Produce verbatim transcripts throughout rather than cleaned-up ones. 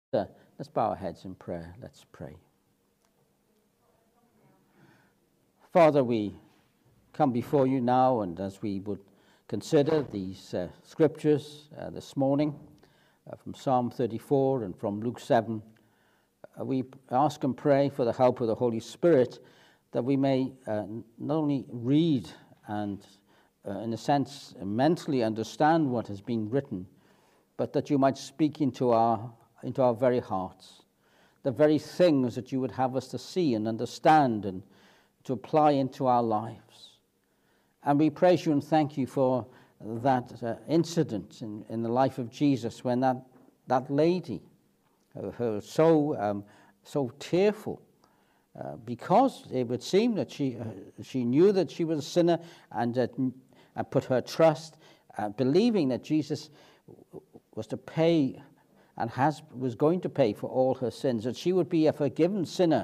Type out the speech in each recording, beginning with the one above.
Uh, let's bow our heads in prayer. Let's pray. Father, we come before you now, and as we would consider these uh, scriptures uh, this morning uh, from Psalm thirty-four and from Luke seven, uh, we ask and pray for the help of the Holy Spirit that we may uh, not only read and, uh, in a sense, mentally understand what has been written, but that you might speak into our into our very hearts, the very things that you would have us to see and understand and to apply into our lives. And we praise you and thank you for that uh, incident in, in the life of Jesus when that, that lady, uh, her so, um, so tearful, uh, because it would seem that she, uh, she knew that she was a sinner and, that, and put her trust, uh, believing that Jesus was to pay and has was going to pay for all her sins, that she would be a forgiven sinner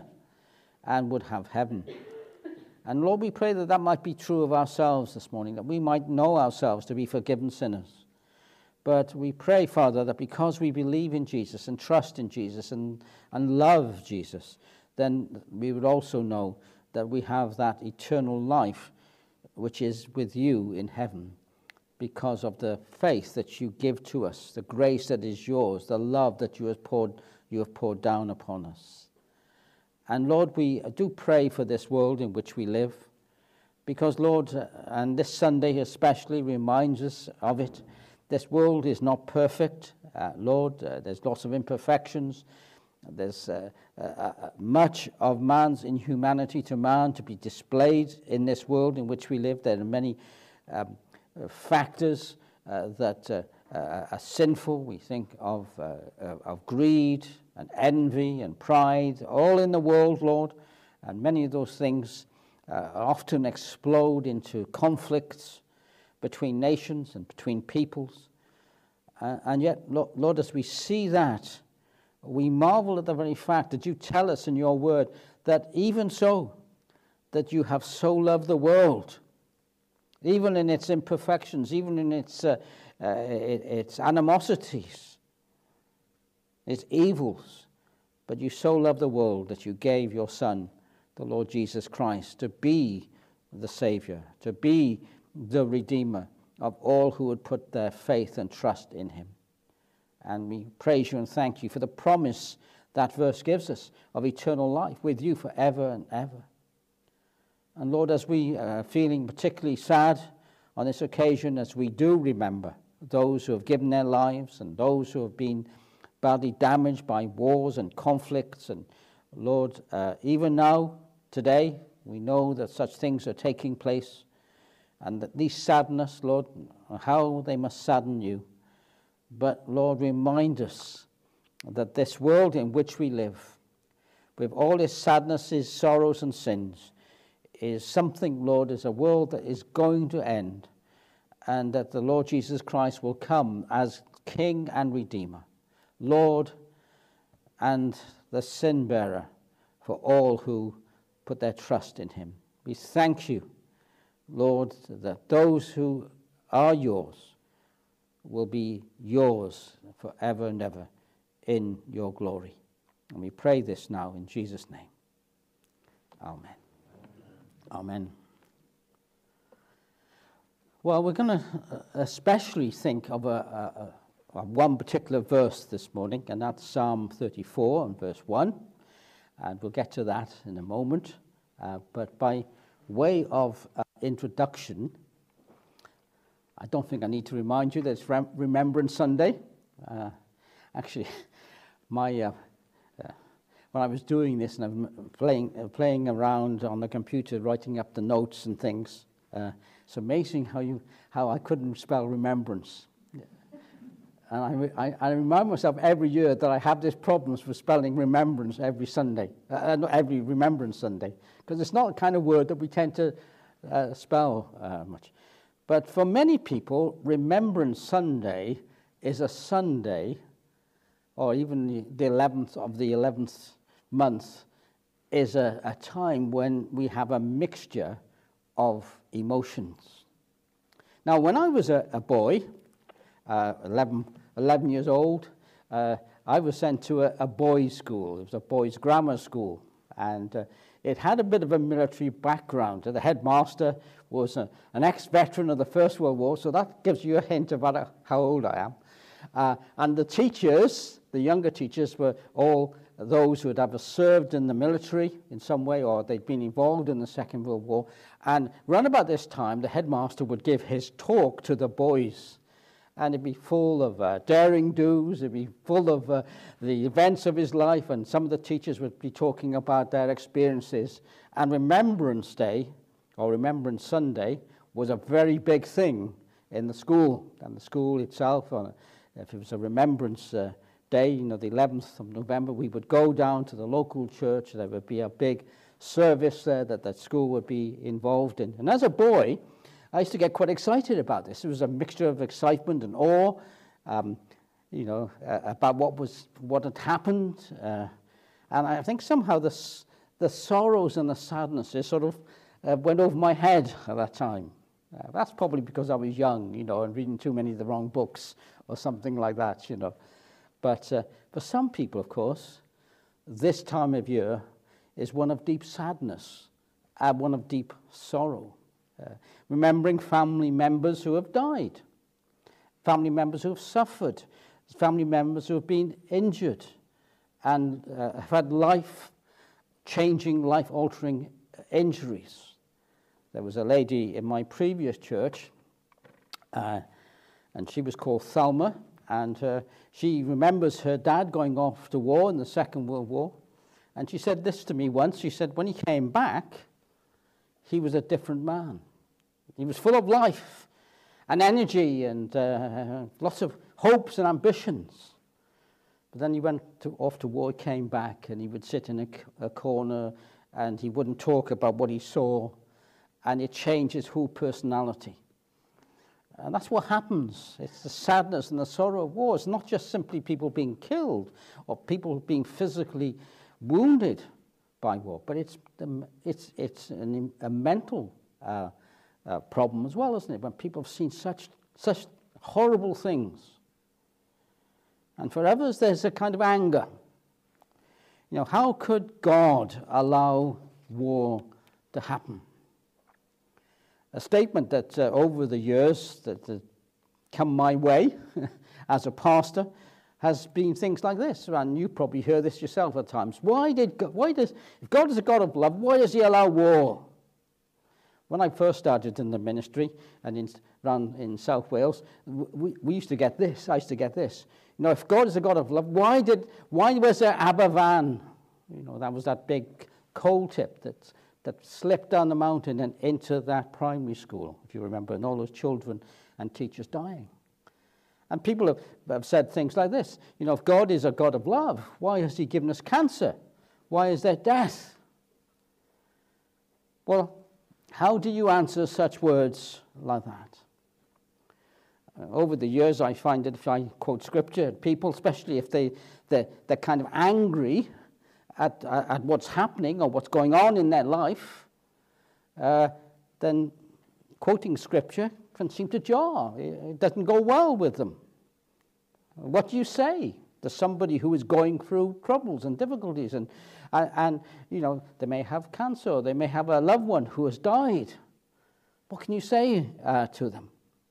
and would have heaven. And Lord, we pray that that might be true of ourselves this morning, that we might know ourselves to be forgiven sinners. But we pray, Father, that because we believe in Jesus and trust in Jesus and, and love Jesus, then we would also know that we have that eternal life which is with you in heaven, because of the faith that you give to us, the grace that is yours, the love that you have poured, you have poured down upon us. And Lord, we do pray for this world in which we live, because Lord, and this Sunday especially reminds us of it, this world is not perfect. Uh, Lord, uh, there's lots of imperfections. There's uh, uh, much of man's inhumanity to man to be displayed in this world in which we live. There are many um, factors uh, that uh, uh, are sinful. We think of uh, uh, of greed and envy and pride, all in the world, Lord, and many of those things uh, often explode into conflicts between nations and between peoples. Uh, and yet, Lord, as we see that, we marvel at the very fact that you tell us in your word that even so, that you have so loved the world, even in its imperfections, even in its uh, uh, its animosities, its evils. But you so loved the world that you gave your Son, the Lord Jesus Christ, to be the Savior, to be the Redeemer of all who would put their faith and trust in him. And we praise you and thank you for the promise that verse gives us of eternal life with you forever and ever. And Lord, as we are feeling particularly sad on this occasion, as we do remember those who have given their lives and those who have been badly damaged by wars and conflicts, and Lord, uh, even now, today, we know that such things are taking place, and that these sadness, Lord, how they must sadden you. But Lord, remind us that this world in which we live, with all its sadnesses, sorrows, and sins, is something, Lord, is a world that is going to end, and that the Lord Jesus Christ will come as King and Redeemer, Lord, and the sin bearer for all who put their trust in him. We thank you, Lord, that those who are yours will be yours forever and ever in your glory. And we pray this now in Jesus' name. Amen. Amen. Well, we're going to especially think of a, a, a one particular verse this morning, and that's Psalm thirty-four and verse one. And we'll get to that in a moment. Uh, but by way of uh, introduction, I don't think I need to remind you that it's Rem- Remembrance Sunday. Uh, actually, my uh, uh, when I was doing this and I'm playing uh, playing around on the computer, writing up the notes and things, uh, it's amazing how you how I couldn't spell remembrance. And I, I, I remind myself every year that I have this problems with spelling remembrance every Sunday, uh, not every Remembrance Sunday, because it's not the kind of word that we tend to uh, spell uh, much. But for many people, Remembrance Sunday is a Sunday, or even the, the eleventh of the eleventh month, is a, a time when we have a mixture of emotions. Now, when I was a, a boy, uh, eleven, eleven years old, uh, I was sent to a, a boys' school. It was a boys' grammar school, and uh, it had a bit of a military background. The headmaster was a, an ex-veteran of the First World War, so that gives you a hint about uh, how old I am. Uh, and the teachers, the younger teachers, were all those who had ever served in the military in some way, or they'd been involved in the Second World War. And round about this time, the headmaster would give his talk to the boys. And it'd be full of uh, daring do's, it'd be full of uh, the events of his life, and some of the teachers would be talking about their experiences. And Remembrance Day, or Remembrance Sunday, was a very big thing in the school. And the school itself, uh, if it was a Remembrance uh, Day, you know, the eleventh of November, we would go down to the local church. There would be a big service there that the school would be involved in. And as a boy, I used to get quite excited about this. It was a mixture of excitement and awe, um, you know, uh, about what was what had happened. Uh, and I think somehow the, the sorrows and the sadnesses sort of uh, went over my head at that time. Uh, that's probably because I was young, you know, and reading too many of the wrong books or something like that, you know. But uh, for some people, of course, this time of year is one of deep sadness and one of deep sorrow. Uh, remembering family members who have died, family members who have suffered, family members who have been injured and uh, have had life-changing, life-altering injuries. There was a lady in my previous church, uh, and she was called Thelma, and uh, she remembers her dad going off to war in the Second World War, and she said this to me once. She said, when he came back, he was a different man. He was full of life and energy and uh, lots of hopes and ambitions. But then he went to, off to war, came back, and he would sit in a, a corner and he wouldn't talk about what he saw, and it changed his whole personality. And that's what happens. It's the sadness and the sorrow of war. It's not just simply people being killed or people being physically wounded by war, but it's the, it's it's an, a mental uh, uh, problem as well, isn't it? When people have seen such such horrible things, and for others there's a kind of anger. You know, how could God allow war to happen? A statement that uh, over the years that uh, come my way as a pastor has been things like this, and you probably hear this yourself at times. Why did God, why does, if God is a God of love, why does he allow war? When I first started in the ministry and in, around in South Wales, we, we used to get this, I used to get this. You know, if God is a God of love, why did, why was there Aberfan? You know, that was that big coal tip that, that slipped down the mountain and into that primary school, if you remember, and all those children and teachers dying. And people have, have said things like this. You know, if God is a God of love, why has he given us cancer? Why is there death? Well, how do you answer such words like that? Uh, over the years, I find that if I quote scripture, people, especially if they, they're, they're kind of angry at, at what's happening or what's going on in their life, uh, then quoting scripture can seem to jar. It doesn't go well with them. What do you say to somebody who is going through troubles and difficulties? And, and, and, you know, they may have cancer, or they may have a loved one who has died. What can you say uh, to them?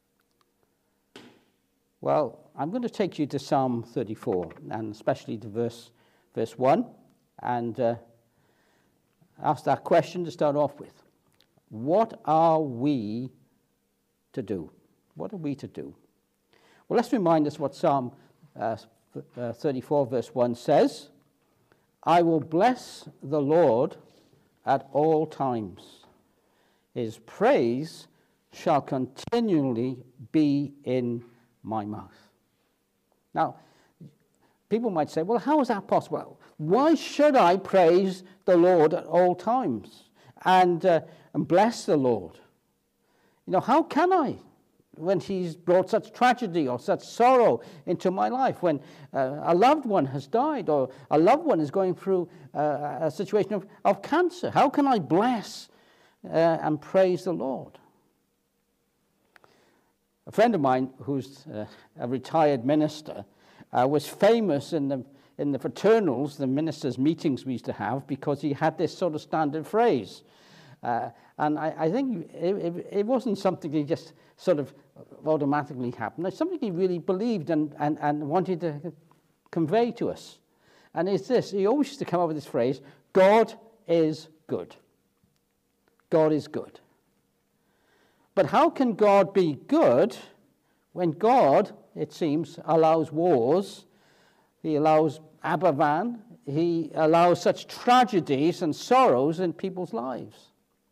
Well, I'm going to take you to Psalm thirty-four, and especially to verse, verse one, and uh, ask that question to start off with. What are we to do? What are we to do? Well, let's remind us what Psalm uh, thirty-four verse one says. I will bless the Lord at all times. His praise shall continually be in my mouth. Now, people might say, well, how is that possible? Why should I praise the Lord at all times and, uh, and bless the Lord? You know, how can I, when he's brought such tragedy or such sorrow into my life, when uh, a loved one has died or a loved one is going through uh, a situation of, of cancer? How can I bless uh, and praise the Lord? A friend of mine who's uh, a retired minister uh, was famous in the in the fraternals, the ministers' meetings we used to have, because he had this sort of standard phrase. Uh, and I, I think it, it, it wasn't something he just sort of automatically happened. It's something he really believed and, and, and wanted to convey to us. And it's this, he always used to come up with this phrase, God is good. God is good. But how can God be good when God, it seems, allows wars? He allows Aberfan. He allows such tragedies and sorrows in people's lives.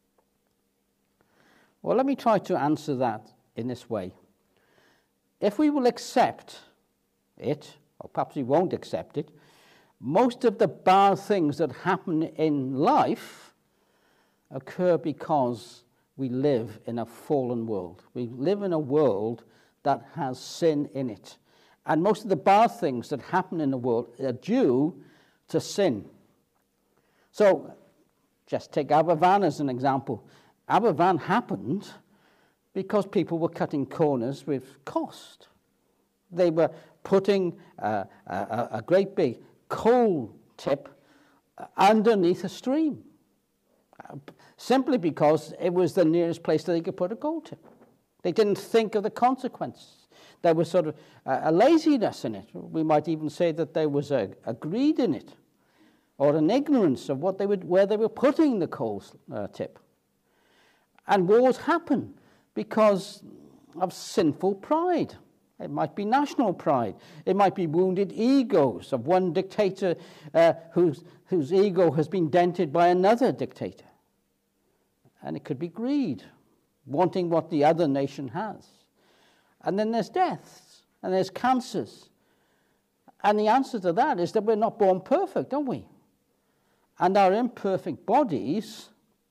Well, let me try to answer that in this way. If we will accept it, or perhaps we won't accept it, most of the bad things that happen in life occur because we live in a fallen world. We live in a world that has sin in it. And most of the bad things that happen in the world are due to sin. So, just take Aberfan as an example. Aberfan happened because people were cutting corners with cost. They were putting uh, a, a great big coal tip underneath a stream, uh, simply because it was the nearest place that they could put a coal tip. They didn't think of the consequences. There was sort of a laziness in it. We might even say that there was a, a greed in it, or an ignorance of what they would, where they were putting the coal uh, tip. And wars happen because of sinful pride. It might be national pride. It might be wounded egos of one dictator uh, whose, whose ego has been dented by another dictator. And it could be greed, wanting what the other nation has. And then there's deaths, and there's cancers. And the answer to that is that we're not born perfect, don't we? And our imperfect bodies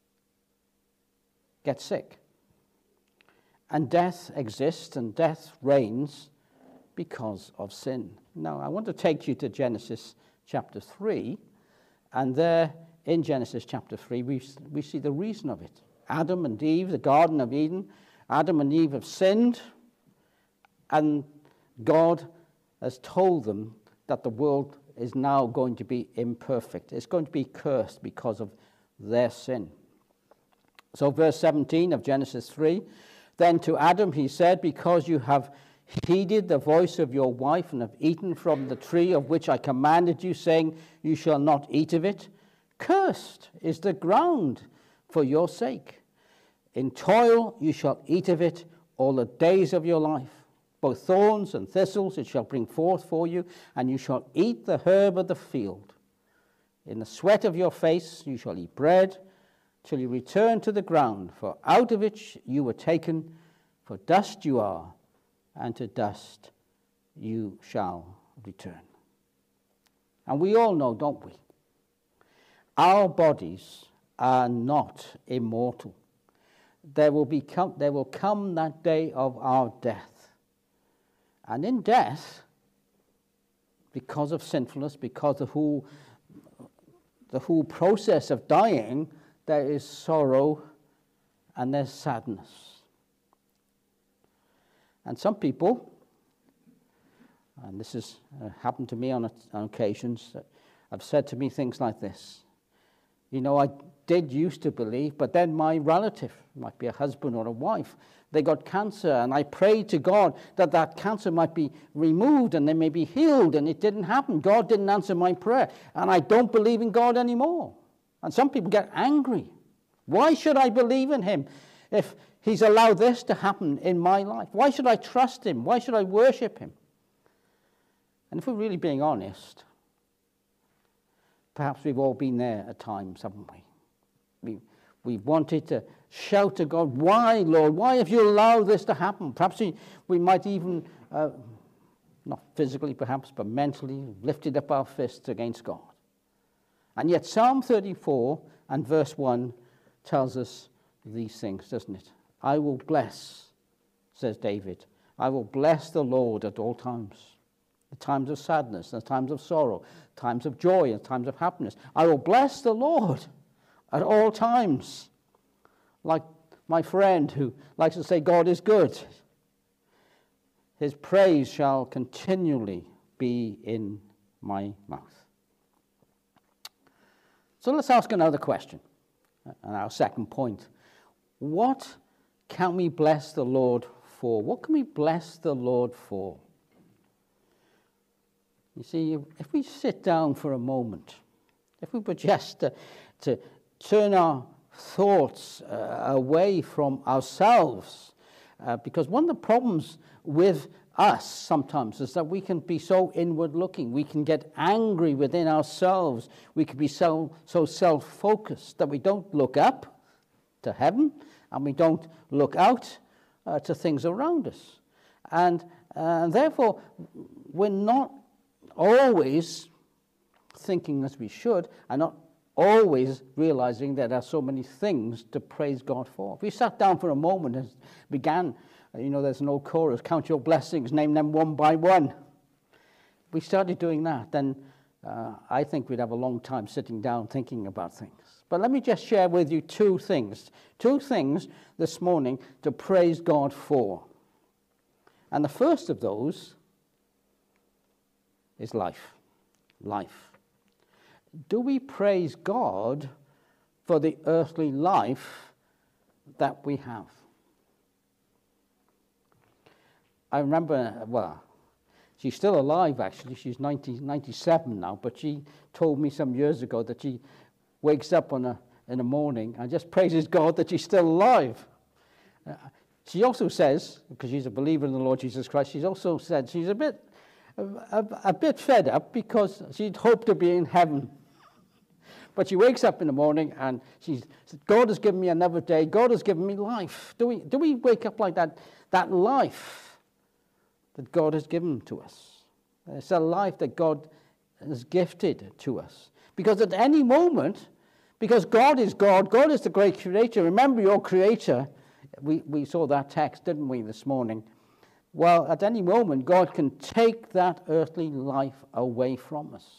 get sick. And death exists, and death reigns because of sin. Now, I want to take you to Genesis chapter three, and there in Genesis chapter three, we, we see the reason of it. Adam and Eve, the Garden of Eden, Adam and Eve have sinned, and God has told them that the world is now going to be imperfect. It's going to be cursed because of their sin. So verse seventeen of Genesis three, then to Adam he said, because you have heeded the voice of your wife and have eaten from the tree of which I commanded you, saying, you shall not eat of it, cursed is the ground for your sake. In toil you shall eat of it all the days of your life. Both thorns and thistles it shall bring forth for you, and you shall eat the herb of the field. In the sweat of your face you shall eat bread, till you return to the ground, for out of it you were taken, for dust you are, and to dust you shall return. And we all know, don't we? Our bodies are not immortal. There will, become, there will come that day of our death. And in death, because of sinfulness, because of who, the whole process of dying, there is sorrow and there's sadness. And some people, and this has uh, happened to me on, a, on occasions, have said to me things like this. You know, I did used to believe, but then my relative, might be a husband or a wife, they got cancer, and I prayed to God that that cancer might be removed and they may be healed, and it didn't happen. God didn't answer my prayer, and I don't believe in God anymore. And some people get angry. Why should I believe in him if he's allowed this to happen in my life? Why should I trust him? Why should I worship him? And if we're really being honest, perhaps we've all been there at times, haven't we? We, we wanted to shout to God, why, Lord? Why have you allowed this to happen? Perhaps we, we might even, uh, not physically perhaps, but mentally, lifted up our fists against God. And yet Psalm thirty-four and verse one tells us these things, doesn't it? I will bless, says David, I will bless the Lord at all times. The times of sadness, the times of sorrow, times of joy, and times of happiness. I will bless the Lord at all times. Like my friend who likes to say God is good. His praise shall continually be in my mouth. So let's ask another question, and our second point. What can we bless the Lord for? What can we bless the Lord for? You see, if we sit down for a moment, if we were just to, to turn our thoughts uh, away from ourselves, uh, because one of the problems with us sometimes is that we can be so inward looking. We can get angry within ourselves. We can be so, so self-focused that we don't look up to heaven and we don't look out uh, to things around us. And uh, therefore, we're not always thinking as we should, and not always realizing that there are so many things to praise God for. If we sat down for a moment and began, you know, there's an old chorus, count your blessings, name them one by one. If we started doing that, then uh, I think we'd have a long time sitting down thinking about things. But let me just share with you two things, two things this morning to praise God for. And the first of those is life. Life. Do we praise God for the earthly life that we have? I remember, well, she's still alive actually, she's ninety, ninety-seven now, but she told me some years ago that she wakes up on a, in the morning and just praises God that she's still alive. Uh, she also says, because she's a believer in the Lord Jesus Christ, she's also said she's a bit A, a, a bit fed up because she'd hoped to be in heaven. But she wakes up in the morning and she's, God has given me another day. God has given me life. Do we, do we wake up like that? That life that God has given to us. It's a life that God has gifted to us. Because at any moment, because God is God, God is the great creator. Remember your creator. We, we saw that text, didn't we, this morning? Well, at any moment, God can take that earthly life away from us.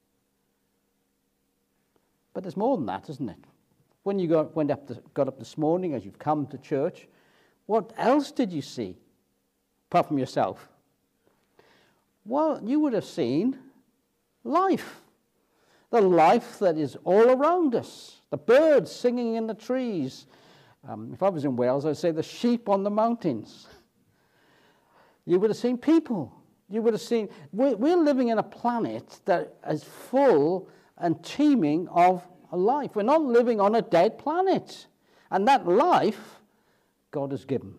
But there's more than that, isn't it? When you got, went up to, got up this morning, as you've come to church, what else did you see, apart from yourself? Well, you would have seen life. The life that is all around us. The birds singing in the trees. Um, if I was in Wales, I'd say the sheep on the mountains. You would have seen people. You would have seen... We're, we're living in a planet that is full and teeming of life. We're not living on a dead planet. And that life, God has given.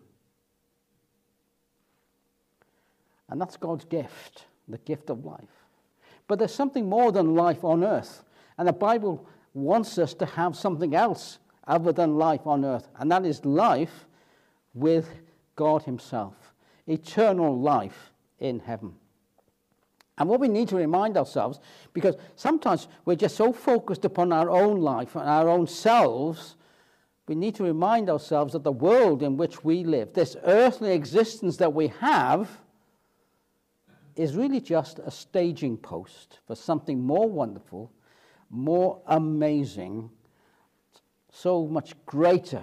And that's God's gift, the gift of life. But there's something more than life on earth. And the Bible wants us to have something else other than life on earth. And that is life with God himself. Eternal life in heaven. And what we need to remind ourselves, because sometimes we're just so focused upon our own life and our own selves, we need to remind ourselves that the world in which we live, this earthly existence that we have, is really just a staging post for something more wonderful, more amazing, so much greater.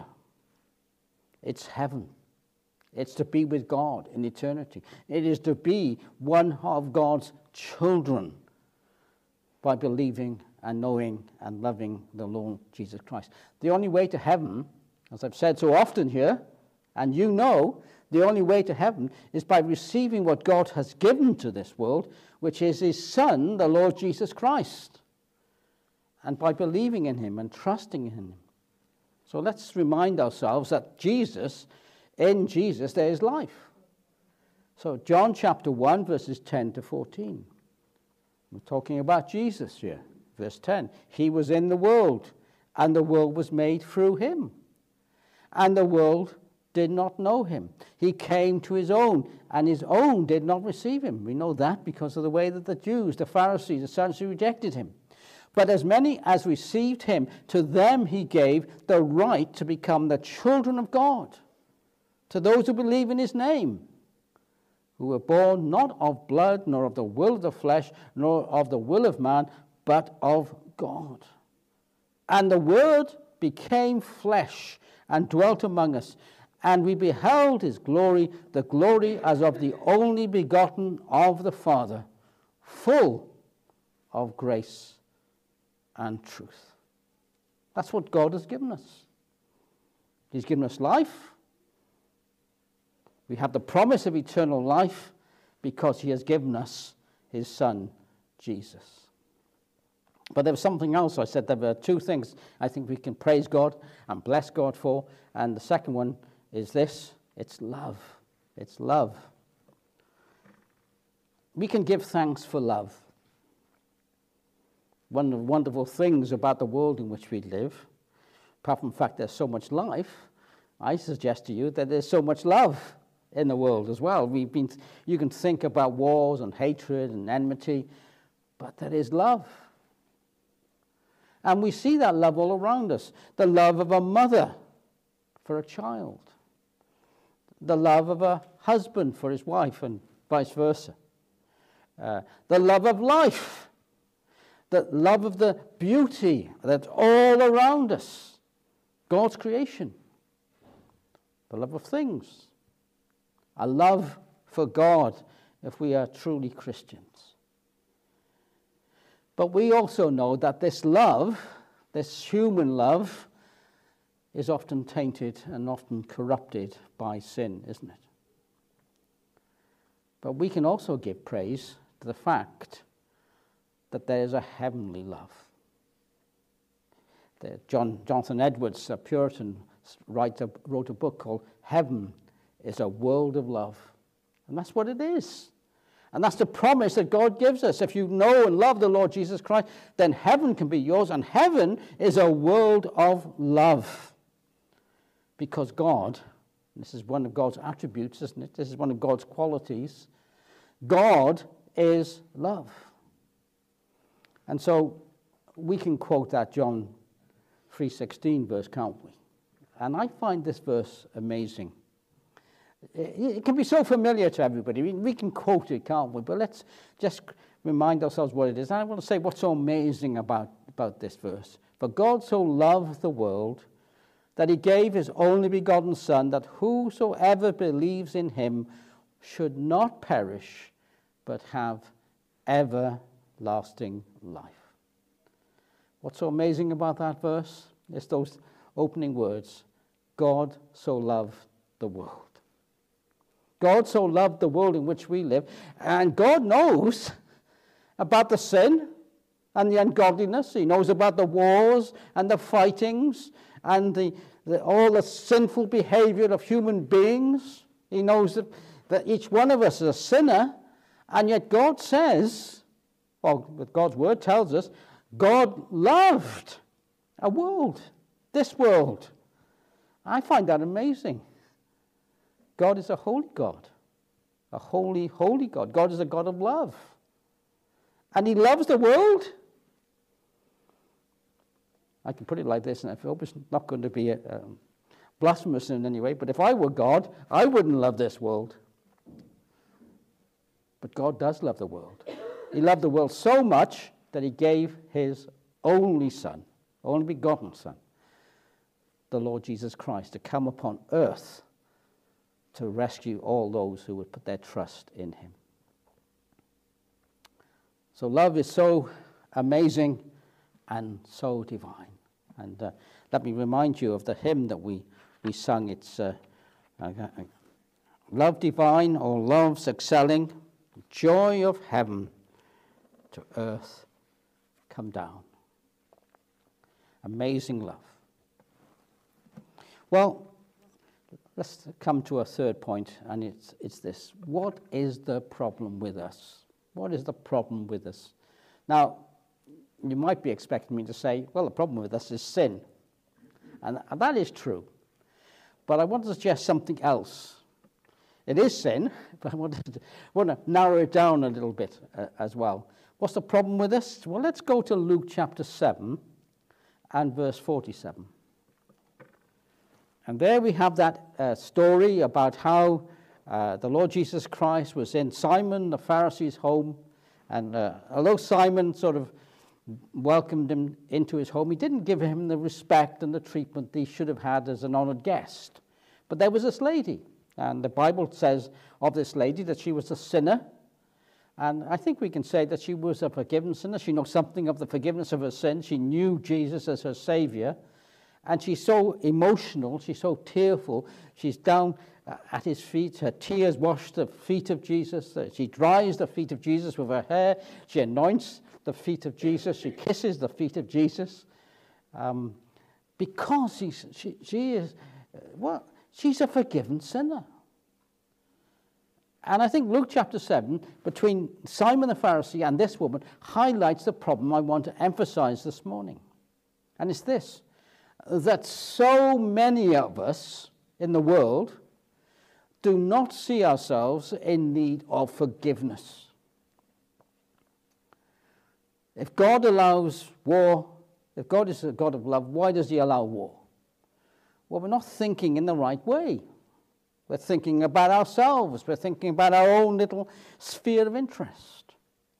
It's heaven. It's to be with God in eternity. It is to be one of God's children by believing and knowing and loving the Lord Jesus Christ. The only way to heaven, as I've said so often here, and you know, the only way to heaven is by receiving what God has given to this world, which is his Son, the Lord Jesus Christ, and by believing in him and trusting in him. So let's remind ourselves that Jesus, in Jesus, there is life. So John chapter one, verses ten to fourteen. We're talking about Jesus here. Verse ten. He was in the world, and the world was made through him. And the world did not know him. He came to his own, and his own did not receive him. We know that because of the way that the Jews, the Pharisees, the Sadducees rejected him. But as many as received him, to them he gave the right to become the children of God, to those who believe in his name, who were born not of blood, nor of the will of the flesh, nor of the will of man, but of God. And the Word became flesh and dwelt among us, and we beheld his glory, the glory as of the only begotten of the Father, full of grace and truth. That's what God has given us. He's given us life. We have the promise of eternal life because he has given us his Son, Jesus. But there was something else. I said there were two things I think we can praise God and bless God for. And the second one is this. It's love. It's love. We can give thanks for love. One of the wonderful things about the world in which we live, apart from the fact there's so much life, I suggest to you that there's so much love in the world as well. We've been, you can think about wars and hatred and enmity, but there is love. And we see that love all around us. The love of a mother for a child. The love of a husband for his wife and vice versa. Uh, the love of life. The love of the beauty that's all around us. God's creation. The love of things. A love for God if we are truly Christians. But we also know that this love, this human love, is often tainted and often corrupted by sin, isn't it? But we can also give praise to the fact that there is a heavenly love. The John, Jonathan Edwards, a Puritan writer, wrote a book called Heaven is a World of Love. And that's what it is. And that's the promise that God gives us. If you know and love the Lord Jesus Christ, then heaven can be yours. And heaven is a world of love. Because God, this is one of God's attributes, isn't it? This is one of God's qualities. God is love. And so we can quote that John three sixteen verse, can't we? And I find this verse amazing. It can be so familiar to everybody. We can quote it, can't we? But let's just remind ourselves what it is. And I want to say what's so amazing about, about this verse. For God so loved the world that he gave his only begotten Son, that whosoever believes in him should not perish, but have everlasting life. What's so amazing about that verse? It's those opening words. God so loved the world. God so loved the world in which we live, and God knows about the sin and the ungodliness. He knows about the wars and the fightings and the, the, all the sinful behavior of human beings. He knows that, that each one of us is a sinner, and yet God says, well, God's word tells us, God loved a world, this world. I find that amazing. God is a holy God, a holy, holy God. God is a God of love. And he loves the world. I can put it like this, and I hope it's not going to be a, um, blasphemous in any way, but if I were God, I wouldn't love this world. But God does love the world. He loved the world so much that he gave his only Son, only begotten Son, the Lord Jesus Christ, to come upon earth to rescue all those who would put their trust in him. So love is so amazing and so divine. And uh, let me remind you of the hymn that we, we sung. It's uh, uh, love divine, or love's excelling, joy of heaven to earth come down. Amazing love. Well, let's come to a third point, and it's, it's this. What is the problem with us? What is the problem with us? Now, you might be expecting me to say, well, the problem with us is sin. And, and that is true. But I want to suggest something else. It is sin, but I want to, want to narrow it down a little bit uh, as well. What's the problem with us? Well, let's go to Luke chapter seven and verse forty-seven. And there we have that uh, story about how uh, the Lord Jesus Christ was in Simon the Pharisee's home. And uh, although Simon sort of welcomed him into his home, he didn't give him the respect and the treatment he should have had as an honored guest. But there was this lady, and the Bible says of this lady that she was a sinner, And I think we can say that she was a forgiven sinner. She knows something of the forgiveness of her sin. She knew Jesus as her Savior. And she's so emotional, she's so tearful. She's down uh, at his feet. Her tears wash the feet of Jesus. Uh, she dries the feet of Jesus with her hair. She anoints the feet of Jesus. She kisses the feet of Jesus. Um, because she's, she, she is, uh, well, she's a forgiven sinner. And I think Luke chapter seven, between Simon the Pharisee and this woman, highlights the problem I want to emphasize this morning. And it's this, that so many of us in the world do not see ourselves in need of forgiveness. If God allows war, if God is a God of love, why does he allow war? Well, we're not thinking in the right way. We're thinking about ourselves. We're thinking about our own little sphere of interest.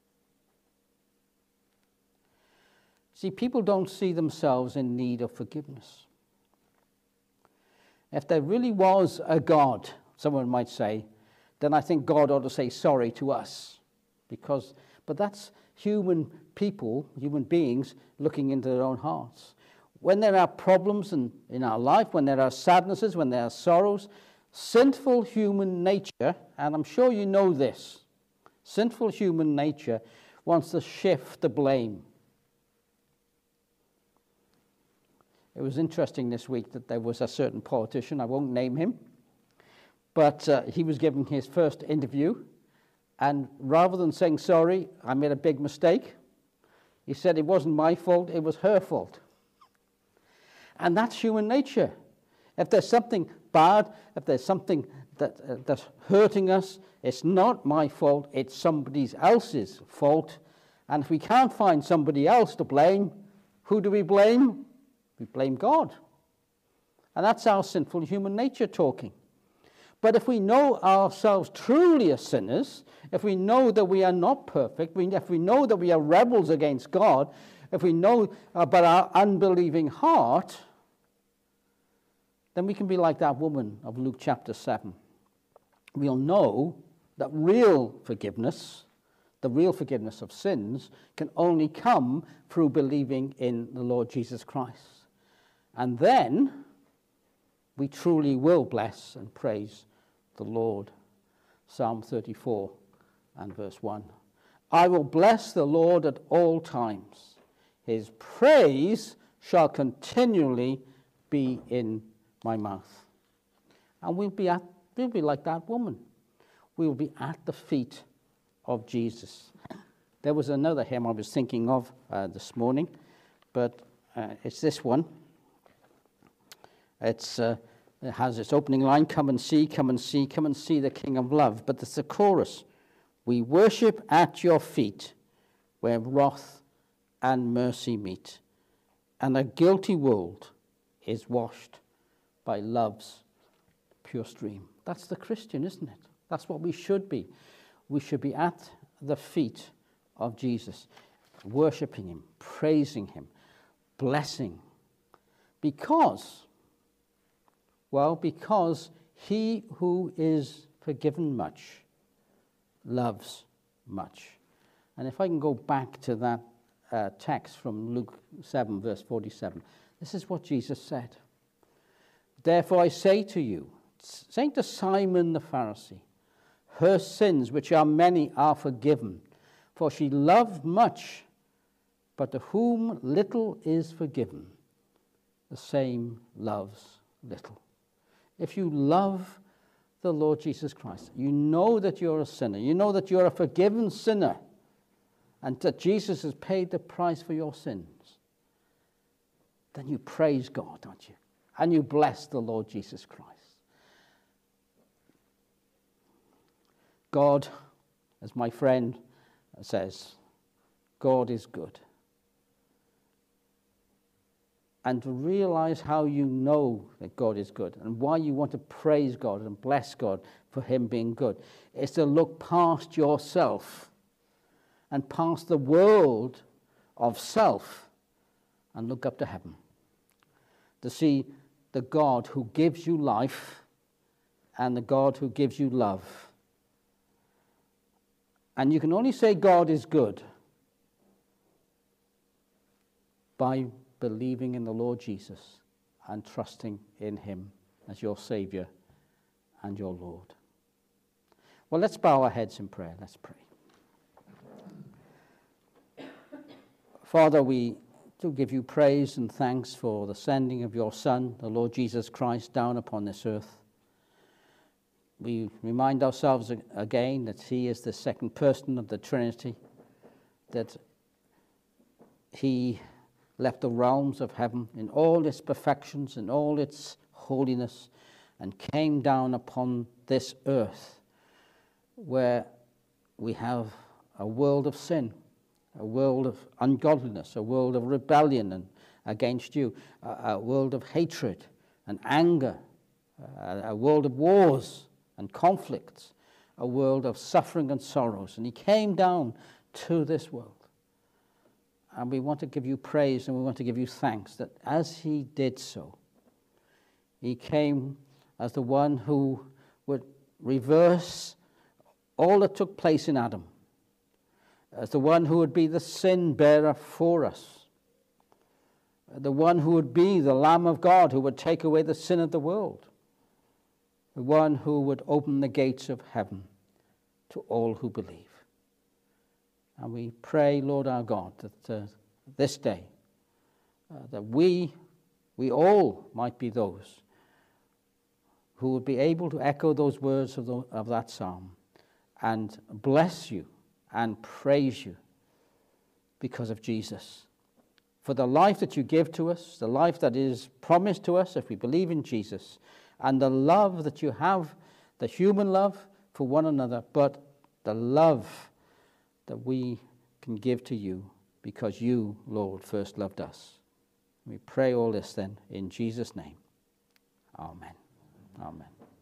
See, people don't see themselves in need of forgiveness. If there really was a God, someone might say, then I think God ought to say sorry to us. Because, but that's human people, human beings, looking into their own hearts. When there are problems in, in our life, when there are sadnesses, when there are sorrows, sinful human nature, and I'm sure you know this, sinful human nature wants to shift the blame. It was interesting this week that there was a certain politician, I won't name him, but uh, he was giving his first interview, and rather than saying, sorry, I made a big mistake, he said it wasn't my fault, it was her fault. And that's human nature. If there's something bad, if there's something that, uh, that's hurting us, it's not my fault, it's somebody else's fault. And if we can't find somebody else to blame, who do we blame? We blame God. And that's our sinful human nature talking. But if we know ourselves truly as sinners, if we know that we are not perfect, if we know that we are rebels against God, if we know about our unbelieving heart, then we can be like that woman of Luke chapter seven. We'll know that real forgiveness, the real forgiveness of sins, can only come through believing in the Lord Jesus Christ. And then we truly will bless and praise the Lord. Psalm thirty-four and verse one. I will bless the Lord at all times. His praise shall continually be in my mouth. And we'll be, at, we'll be like that woman. We'll be at the feet of Jesus. There was another hymn I was thinking of uh, this morning, but uh, it's this one. It's, uh, it has its opening line, come and see, come and see, come and see the King of Love. But it's the chorus. We worship at your feet where wrath and mercy meet, and a guilty world is washed by love's pure stream. That's the Christian, isn't it? That's what we should be. We should be at the feet of Jesus, worshiping him, praising him, blessing. Because, well, because he who is forgiven much loves much. And if I can go back to that uh, text from Luke seven, verse forty-seven, this is what Jesus said. Therefore I say to you, saying to Simon the Pharisee, her sins, which are many, are forgiven, for she loved much, but to whom little is forgiven, the same loves little. If you love the Lord Jesus Christ, you know that you're a sinner, you know that you're a forgiven sinner, and that Jesus has paid the price for your sins, then you praise God, don't you? And you bless the Lord Jesus Christ. God, as my friend says, God is good. And to realize how you know that God is good and why you want to praise God and bless God for him being good is to look past yourself and past the world of self and look up to heaven. To see the God who gives you life and the God who gives you love. And you can only say God is good by believing in the Lord Jesus and trusting in him as your Saviour and your Lord. Well, let's bow our heads in prayer. Let's pray. Father, we do give you praise and thanks for the sending of your Son, the Lord Jesus Christ, down upon this earth. We remind ourselves again that he is the second person of the Trinity, that he left the realms of heaven in all its perfections and all its holiness and came down upon this earth where we have a world of sin, a world of ungodliness, a world of rebellion and against you, a, a world of hatred and anger, a, a world of wars and conflicts, a world of suffering and sorrows. And he came down to this world. And we want to give you praise and we want to give you thanks that as he did so, he came as the one who would reverse all that took place in Adam, as the one who would be the sin bearer for us, the one who would be the Lamb of God who would take away the sin of the world, the one who would open the gates of heaven to all who believe. And we pray, Lord our God, that uh, this day, uh, that we, we all might be those who would be able to echo those words of, the, of that psalm and bless you and praise you because of Jesus. For the life that you give to us, the life that is promised to us if we believe in Jesus, and the love that you have, the human love for one another, but the love that we can give to you because you, Lord, first loved us. We pray all this then in Jesus' name. Amen. Amen.